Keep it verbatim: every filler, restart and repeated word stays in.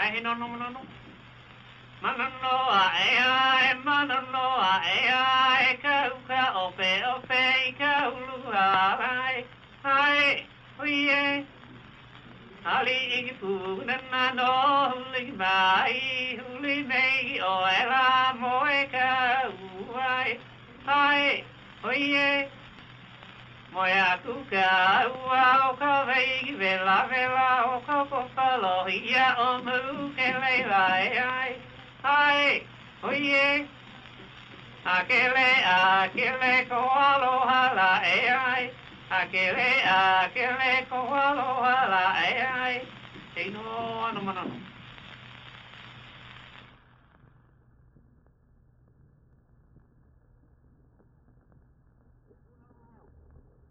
ai no no no no. Mananoa e ai, mananoa e ai, ka uka ope ope ka ulua ai. Ai, oie. Ali igi puna na no huli mai, huli mei o e la moe ka uai. Ai, oie. Moe aku ka ua o ka veigi vela vela o ka popalo ia o mu ke leila e ai. Ai, oie. Akele, akele ko aloha la e ai. Akele, akele ko aloha la e ai. Ei no, ano manano.